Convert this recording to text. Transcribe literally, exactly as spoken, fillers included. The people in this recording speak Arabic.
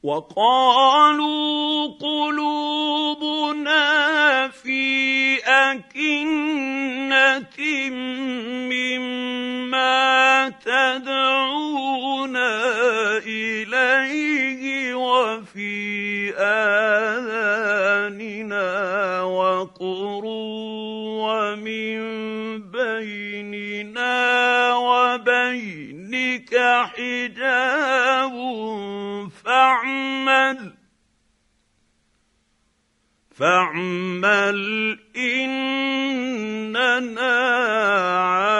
وقالوا قلوبنا في أكنة مما تدعونا إليه وفي آذاننا وقر ومن بيننا وبينك حجاب فاعمل فاعمل إننا